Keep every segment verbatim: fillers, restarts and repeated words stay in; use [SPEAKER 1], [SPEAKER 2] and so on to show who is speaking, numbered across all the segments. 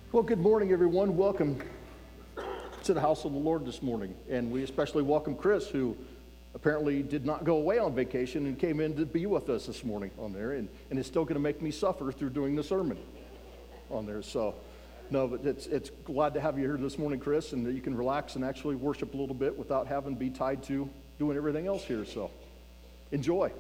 [SPEAKER 1] Well, good morning, everyone. Welcome to the house of the Lord this morning. And we especially welcome Chris, who apparently did not go away on vacation and came in to be with us this morning on there, and, and is still going to make me suffer through doing the sermon on there. So, no, but it's it's glad to have you here this morning, Chris, and that you can relax and actually worship a little bit without having to be tied to doing everything else here. So, enjoy.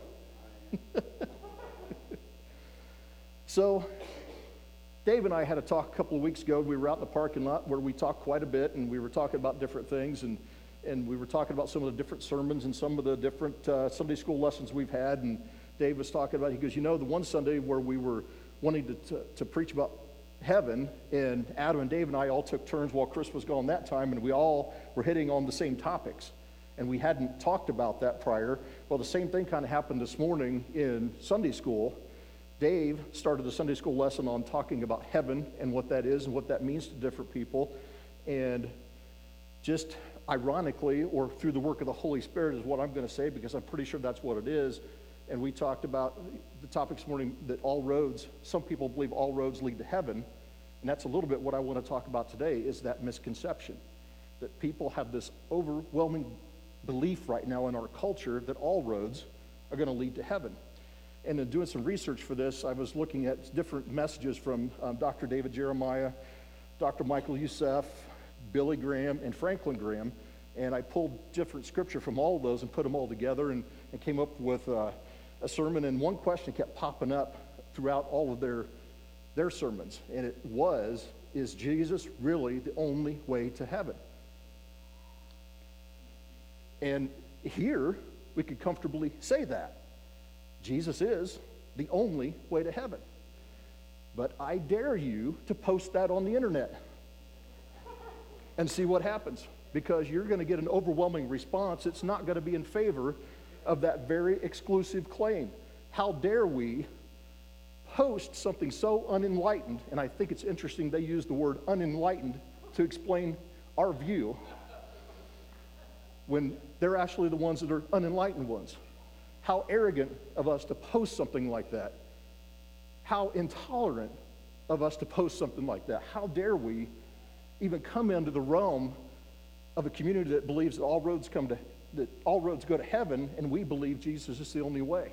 [SPEAKER 1] So, Dave and I had a talk a couple of weeks ago. We were out in the parking lot where we talked quite a bit, and we were talking about different things, and, and we were talking about some of the different sermons and some of the different uh, Sunday school lessons we've had, and Dave was talking about, he goes, you know, the one Sunday where we were wanting to, to, to preach about heaven, and Adam and Dave and I all took turns while Chris was gone that time, and we all were hitting on the same topics, and we hadn't talked about that prior. Well, the same thing kind of happened this morning in Sunday school. Dave started the Sunday school lesson on talking about heaven and what that is and what that means to different people. And just ironically, or through the work of the Holy Spirit is what I'm going to say, because I'm pretty sure that's what it is. And we talked about the topic this morning that all roads, some people believe all roads lead to heaven. And that's a little bit what I want to talk about today, is that misconception. That people have this overwhelming belief right now in our culture that all roads are going to lead to heaven. And in doing some research for this, I was looking at different messages from um, Doctor David Jeremiah, Doctor Michael Youssef, Billy Graham, and Franklin Graham, and I pulled different scripture from all of those and put them all together and, and came up with uh, a sermon. And one question kept popping up throughout all of their, their sermons, and it was, is Jesus really the only way to heaven? And here, we could comfortably say that. Jesus is the only way to heaven. But I dare you to post that on the internet and see what happens, because you're going to get an overwhelming response. It's not going to be in favor of that very exclusive claim. How dare we post something so unenlightened? And I think it's interesting they use the word unenlightened to explain our view when they're actually the ones that are unenlightened ones. How arrogant of us to post something like that. How intolerant of us to post something like that. How dare we even come into the realm of a community that believes that all roads come to that all roads go to heaven, and we believe Jesus is the only way.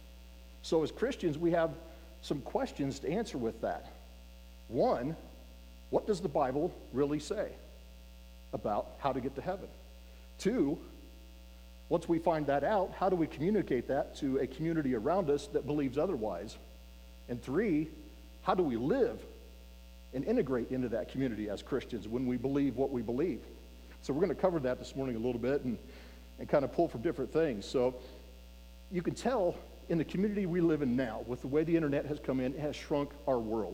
[SPEAKER 1] So as Christians, we have some questions to answer with that. One, what does the Bible really say about how to get to heaven? Two, once we find that out, how do we communicate that to a community around us that believes otherwise? And three, how do we live and integrate into that community as Christians when we believe what we believe? So we're going to cover that this morning a little bit and, and kind of pull from different things. So you can tell in the community we live in now, with the way the internet has come in, it has shrunk our world.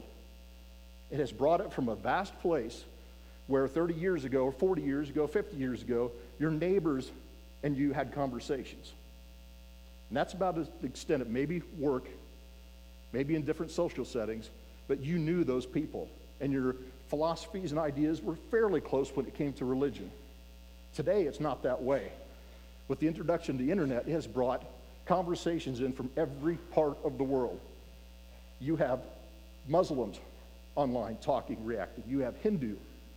[SPEAKER 1] It has brought it from a vast place where thirty years ago, or forty years ago, fifty years ago, your neighbors and you had conversations. And that's about the extent of maybe work, maybe in different social settings, but you knew those people, and your philosophies and ideas were fairly close when it came to religion. Today, it's not that way. With the introduction of the internet, it has brought conversations in from every part of the world. You have Muslims online talking, reacting. You have Hindu,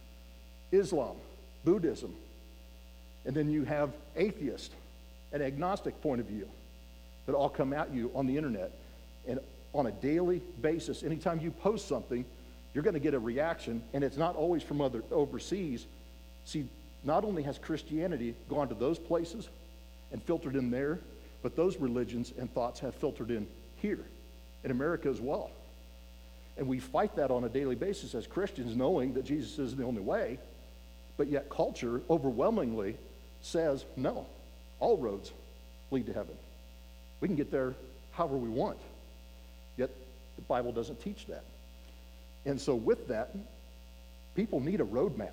[SPEAKER 1] Islam, Buddhism, and then you have atheist and agnostic point of view that all come at you on the internet. And on a daily basis, anytime you post something, you're going to get a reaction, and it's not always from other overseas. See, not only has Christianity gone to those places and filtered in there, but those religions and thoughts have filtered in here, in America as well. And we fight that on a daily basis as Christians, knowing that Jesus is the only way, but yet culture overwhelmingly says, no, all roads lead to heaven. We can get there however we want. Yet the Bible doesn't teach that. And so with that, people need a roadmap.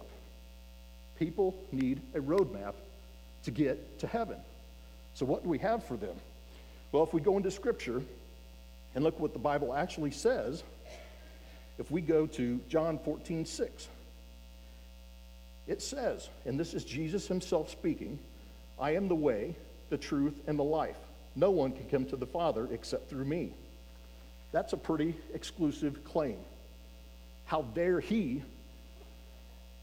[SPEAKER 1] People need a roadmap to get to heaven. So what do we have for them? Well, if we go into Scripture and look what the Bible actually says, if we go to John fourteen six, it says, and this is Jesus himself speaking, I am the way, the truth, and the life. No one can come to the Father except through me. That's a pretty exclusive claim. How dare he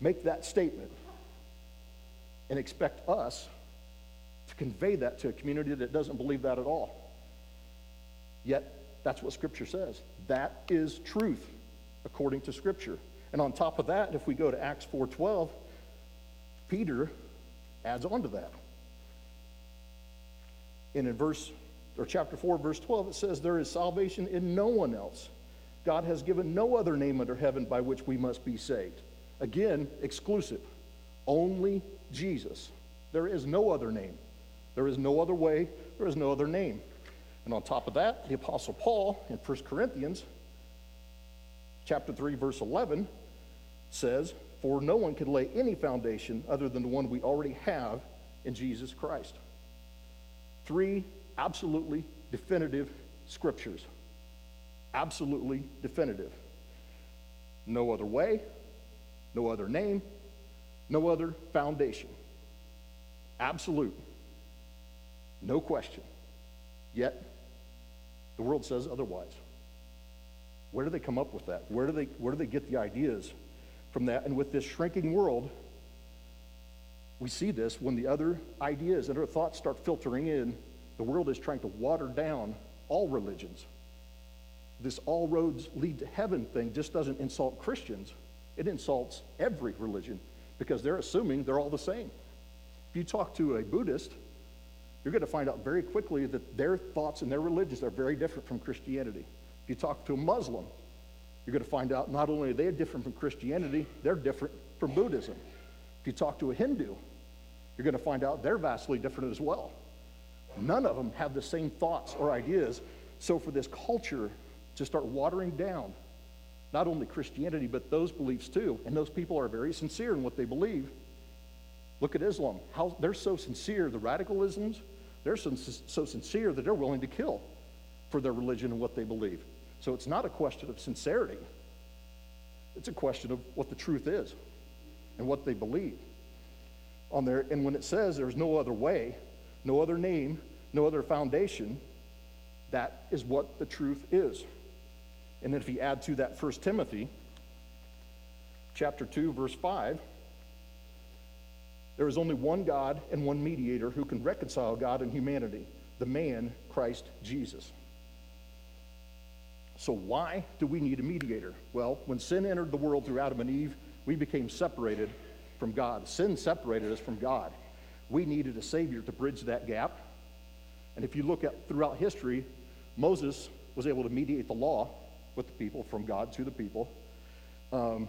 [SPEAKER 1] make that statement and expect us to convey that to a community that doesn't believe that at all. Yet, that's what Scripture says. That is truth, according to Scripture. And on top of that, if we go to Acts four twelve, Peter adds on to that. And in verse, or chapter four, verse twelve, it says, there is salvation in no one else. God has given no other name under heaven by which we must be saved. Again, exclusive. Only Jesus. There is no other name. There is no other way. There is no other name. And on top of that, the Apostle Paul in First Corinthians chapter three, verse eleven says, for no one can lay any foundation other than the one we already have in Jesus Christ. Three absolutely definitive scriptures. Absolutely definitive. No other way, no other name, no other foundation. Absolute. No question. Yet, the world says otherwise. Where do they come up with that? Where do they, where do they get the ideas from that? And with this shrinking world, we see this when the other ideas and other thoughts start filtering in. The world is trying to water down all religions. This all roads lead to heaven thing just doesn't insult Christians. It insults every religion because they're assuming they're all the same. If you talk to a Buddhist, you're going to find out very quickly that their thoughts and their religions are very different from Christianity. If you talk to a Muslim, you're going to find out not only are they different from Christianity, they're different from Buddhism. If you talk to a Hindu, you're going to find out they're vastly different as well. None of them have the same thoughts or ideas. So for this culture to start watering down not only Christianity, but those beliefs too, and those people are very sincere in what they believe. Look at Islam. How they're so sincere, the radicalisms, they're so, so sincere that they're willing to kill for their religion and what they believe. So it's not a question of sincerity. It's a question of what the truth is and what they believe on there. And when it says there's no other way, no other name, no other foundation, that is what the truth is. And if you add to that First Timothy chapter two, verse five, there is only one God and one mediator who can reconcile God and humanity, the man, Christ Jesus. So why do we need a mediator? Well, when sin entered the world through Adam and Eve, we became separated from God. Sin separated us from God. We needed a Savior to bridge that gap. And if you look at throughout history, Moses was able to mediate the law with the people, from God to the people. Um,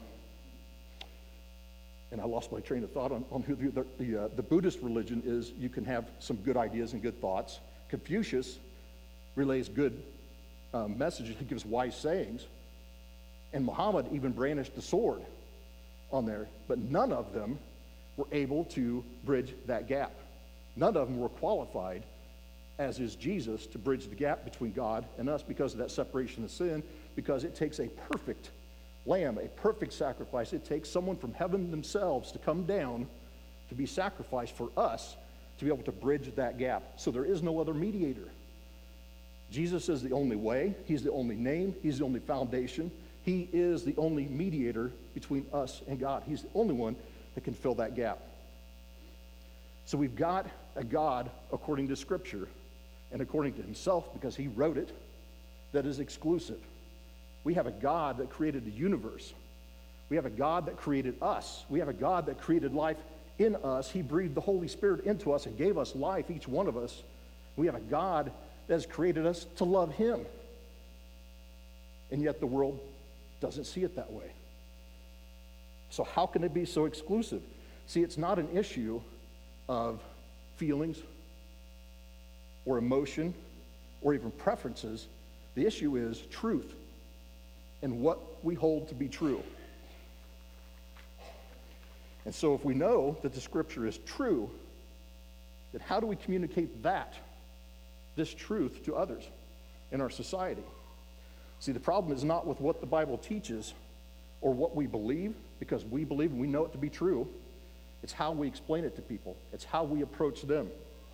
[SPEAKER 1] and I lost my train of thought on, on who the, the, uh, the Buddhist religion is. You can have some good ideas and good thoughts. Confucius relays good um, messages. He gives wise sayings. And Muhammad even brandished the sword on there. But none of them were able to bridge that gap. None of them were qualified, as is Jesus, to bridge the gap between God and us because of that separation of sin, because it takes a perfect lamb, a perfect sacrifice. It takes someone from heaven themselves to come down to be sacrificed for us to be able to bridge that gap. So there is no other mediator. Jesus is the only way. He's the only name. He's the only foundation. He is the only mediator between us and God. He's the only one that can fill that gap. So we've got a God, according to Scripture, and according to himself, because he wrote it, that is exclusive. We have a God that created the universe. We have a God that created us. We have a God that created life in us. He breathed the Holy Spirit into us and gave us life, each one of us. We have a God that has created us to love him. And yet the world doesn't see it that way. So how can it be so exclusive? See, it's not an issue of feelings or emotion or even preferences. The issue is truth and what we hold to be true. And so if we know that the Scripture is true, then how do we communicate that, this truth, to others in our society? See, the problem is not with what the Bible teaches or what we believe, because we believe and we know it to be true. It's how we explain it to people. It's how we approach them.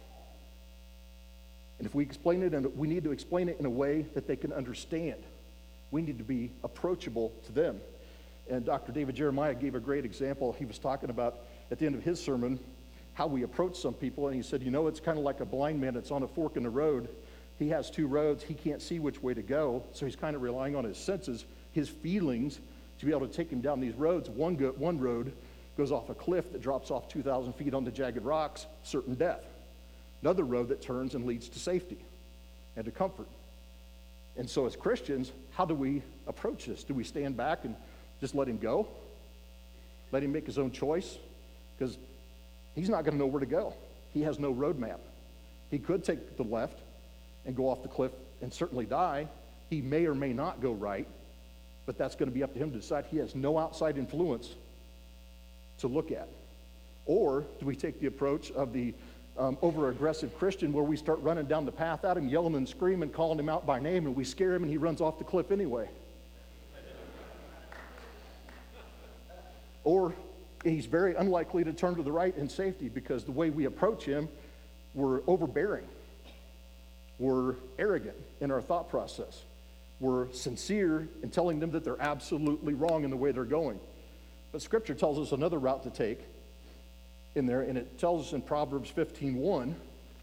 [SPEAKER 1] And if we explain it, and we need to explain it in a way that they can understand. We need to be approachable to them. And Doctor David Jeremiah gave a great example. He was talking about, at the end of his sermon, how we approach some people. And he said, you know, it's kind of like a blind man that's on a fork in the road. He has two roads. He can't see which way to go. So he's kind of relying on his senses, his feelings, to be able to take him down these roads. One, go, one road goes off a cliff that drops off two thousand feet onto jagged rocks, certain death. Another road that turns and leads to safety and to comfort. And so as Christians, how do we approach this? Do we stand back and just let him go? Let him make his own choice? Because he's not going to know where to go. He has no roadmap. He could take the left and go off the cliff and certainly die. He may or may not go right, but that's going to be up to him to decide. He has no outside influence to look at. Or do we take the approach of the um, over-aggressive Christian where we start running down the path at him, yelling and screaming, calling him out by name, and we scare him and he runs off the cliff anyway? Or he's very unlikely to turn to the right in safety because the way we approach him, we're overbearing. We're arrogant in our thought process. We're sincere in telling them that they're absolutely wrong in the way they're going. But Scripture tells us another route to take in there, and it tells us in Proverbs fifteen one,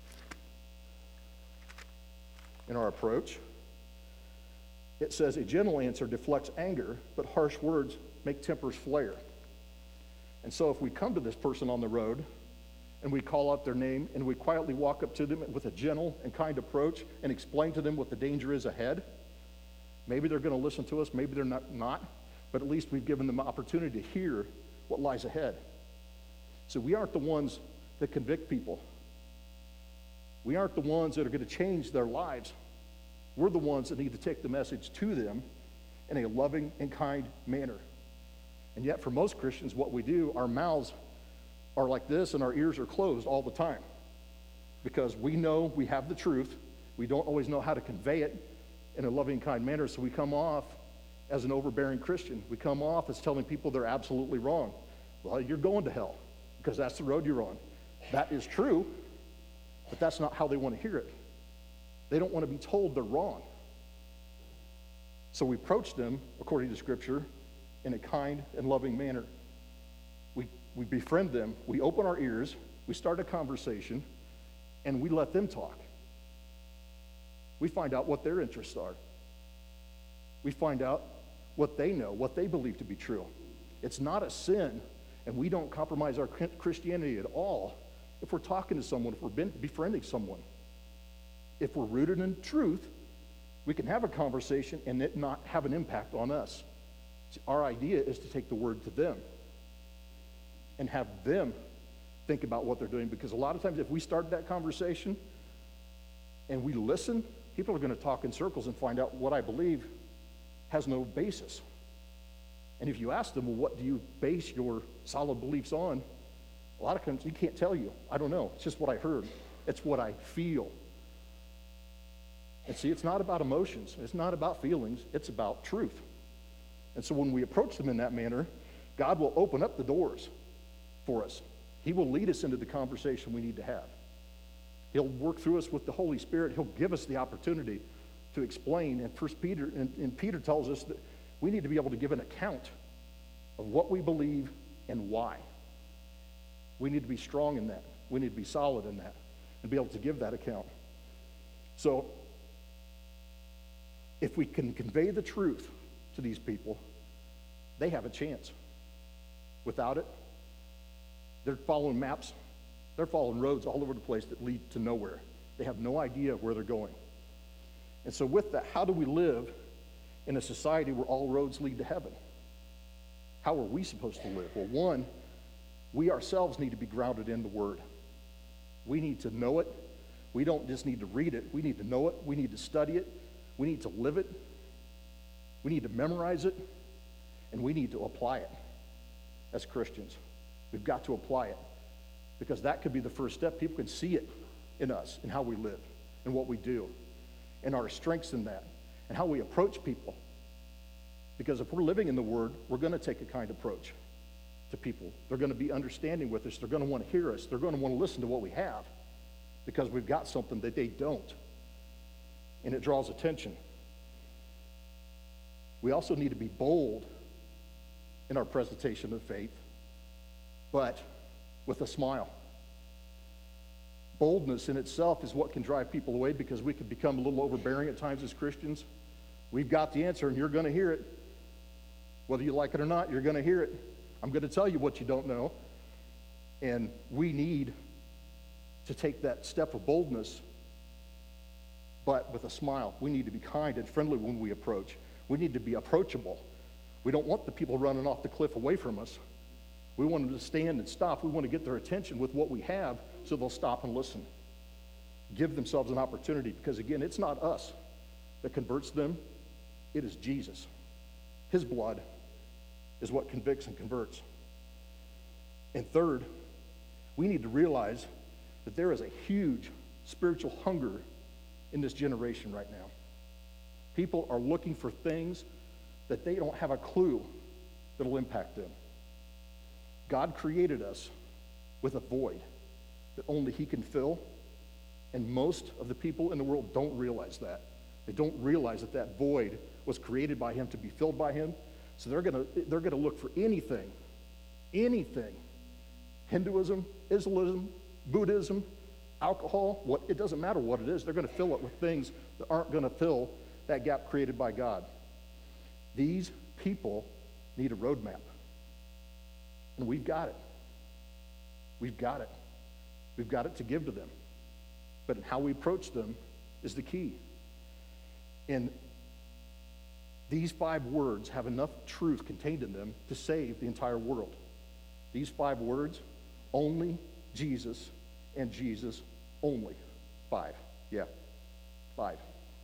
[SPEAKER 1] in our approach, it says, a gentle answer deflects anger, but harsh words make tempers flare. And so if we come to this person on the road and we call out their name and we quietly walk up to them with a gentle and kind approach and explain to them what the danger is ahead, maybe they're going to listen to us, maybe they're not, not, but at least we've given them an opportunity to hear what lies ahead. So we aren't the ones that convict people. We aren't the ones that are going to change their lives. We're the ones that need to take the message to them in a loving and kind manner. And yet for most Christians, what we do, our mouths are like this and our ears are closed all the time because we know we have the truth. We don't always know how to convey it in a loving, kind manner, so we come off as an overbearing Christian. We come off as telling people they're absolutely wrong. Well, you're going to hell because that's the road you're on. That is true, but that's not how they want to hear it. They don't want to be told they're wrong. So we approach them, according to Scripture, in a kind and loving manner. We, we befriend them, we open our ears, we start a conversation, and we let them talk. We find out what their interests are. We find out what they know, what they believe to be true. It's not a sin, and we don't compromise our Christianity at all if we're talking to someone, if we're befriending someone. If we're rooted in truth, we can have a conversation and it not have an impact on us. See, our idea is to take the word to them and have them think about what they're doing, because a lot of times if we start that conversation and we listen, people are going to talk in circles and find out what I believe has no basis. And if you ask them, well, what do you base your solid beliefs on? A lot of times you can't tell you. I don't know. It's just what I heard. It's what I feel. And see, it's not about emotions. It's not about feelings. It's about truth. And so when we approach them in that manner, God will open up the doors for us. He will lead us into the conversation we need to have. He'll work through us with the Holy Spirit. He'll give us the opportunity to explain. And First Peter, and, and Peter tells us that we need to be able to give an account of what we believe and why. We need to be strong in that. We need to be solid in that and be able to give that account. So if we can convey the truth to these people, they have a chance. Without it, they're following maps. They're following roads all over the place that lead to nowhere. They have no idea where they're going. And so with that, how do we live in a society where all roads lead to heaven? How are we supposed to live? Well, one, we ourselves need to be grounded in the Word. We need to know it. We don't just need to read it. We need to know it. We need to study it. We need to live it. We need to memorize it. And we need to apply it as Christians. We've got to apply it, because that could be the first step. People can see it in us, in how we live, and what we do, and our strengths in that, and how we approach people. Because if we're living in the Word, we're going to take a kind approach to people. They're going to be understanding with us. They're going to want to hear us. They're going to want to listen to what we have, because we've got something that they don't. And it draws attention. We also need to be bold in our presentation of faith, but with a smile. Boldness in itself is what can drive people away, because we can become a little overbearing at times as Christians. We've got the answer, and you're going to hear it. Whether you like it or not, you're going to hear it. I'm going to tell you what you don't know. And we need to take that step of boldness, but with a smile. We need to be kind and friendly when we approach. We need to be approachable. We don't want the people running off the cliff away from us. We want them to stand and stop. We want to get their attention with what we have so they'll stop and listen. Give themselves an opportunity, because again, it's not us that converts them. It is Jesus. His blood is what convicts and converts. And third, we need to realize that there is a huge spiritual hunger in this generation right now. People are looking for things that they don't have a clue that'll impact them. God created us with a void that only He can fill, and most of the people in the world don't realize that. They don't realize that that void was created by Him to be filled by Him, so they're gonna they're gonna look for anything, anything, Hinduism, Islam, Buddhism, alcohol, what it doesn't matter what it is, they're gonna fill it with things that aren't gonna fill that gap created by God. These people need a roadmap. And we've got it. We've got it. We've got it to give to them. But how we approach them is the key. And these five words have enough truth contained in them to save the entire world. These five words: only Jesus and Jesus only. Five. Yeah. Five.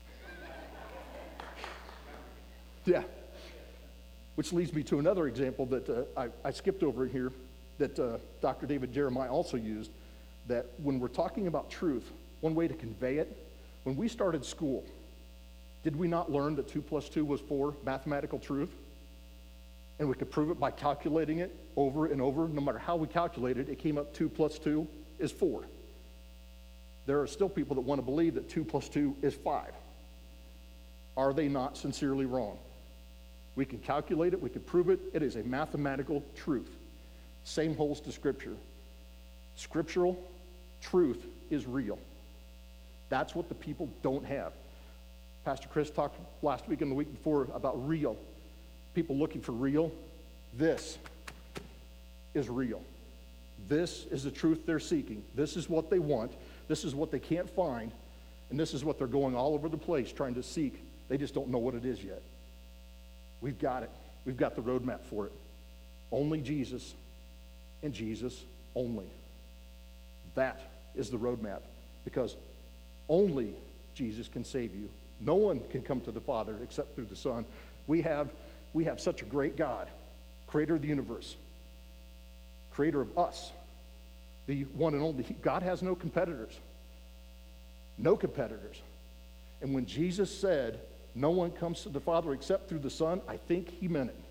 [SPEAKER 1] Yeah. Which leads me to another example that uh, I, I skipped over here that uh, Doctor David Jeremiah also used, that when we're talking about truth, one way to convey it, when we started school, did we not learn that two plus two was four, mathematical truth? And we could prove it by calculating it over and over. No matter how we calculated it, it came up two plus two is four. There are still people that want to believe that two plus two is five. Are they not sincerely wrong? We can calculate it, we can prove it. It is a mathematical truth. Same holds to Scripture. Scriptural truth is real. That's what the people don't have. Pastor Chris talked last week and the week before about real. People looking for real. This is real. This is the truth they're seeking. This is what they want. This is what they can't find. And this is what they're going all over the place trying to seek. They just don't know what it is yet. We've got it. We've got the roadmap for it. Only Jesus and Jesus only. That is the roadmap, because only Jesus can save you. No one can come to the Father except through the Son. We have, we have such a great God, creator of the universe, creator of us, the one and only. God has no competitors. No competitors. And when Jesus said, no one comes to the Father except through the Son, I think He meant it.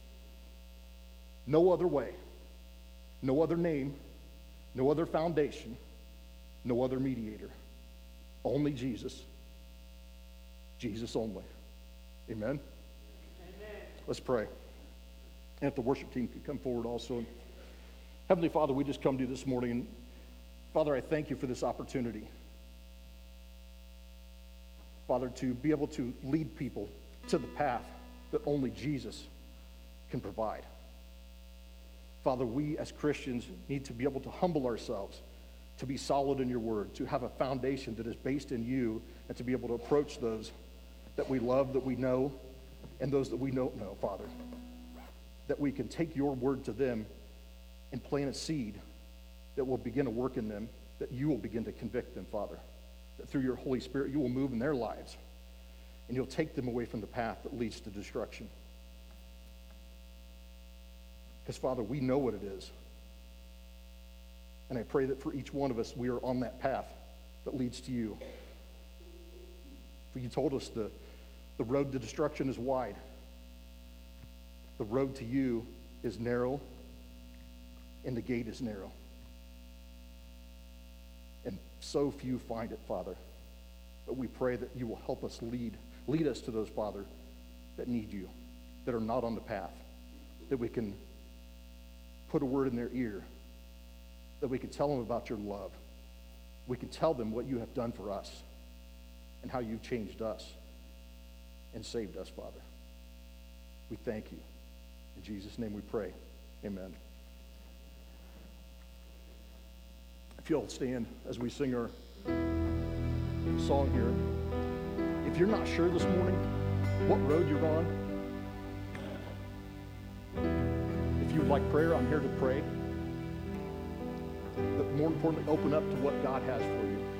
[SPEAKER 1] No other way. No other name. No other foundation. No other mediator. Only Jesus. Jesus only. Amen? Amen. Let's pray. And if the worship team could come forward also. Heavenly Father, we just come to you this morning. And Father, I thank you for this opportunity. Father, to be able to lead people to the path that only Jesus can provide. Father, we as Christians need to be able to humble ourselves, to be solid in your word, to have a foundation that is based in you, and to be able to approach those that we love, that we know, and those that we don't know, Father. That we can take your word to them and plant a seed that will begin to work in them, that you will begin to convict them, Father. That through your Holy Spirit, you will move in their lives, and you'll take them away from the path that leads to destruction. Because, Father, we know what it is. And I pray that for each one of us, we are on that path that leads to you. For you told us the, the road to destruction is wide. The road to you is narrow, and the gate is narrow. And so few find it, Father. But we pray that you will help us lead, lead us to those, Father, that need you, that are not on the path. that we can put a word in their ear, that we can tell them about your love. We can tell them what you have done for us and how you've changed us and saved us, Father. We thank you. In Jesus' name we pray. Amen. If you'll stand as we sing our song here. If you're not sure this morning what road you're on, if you would like prayer, I'm here to pray. But more importantly, open up to what God has for you.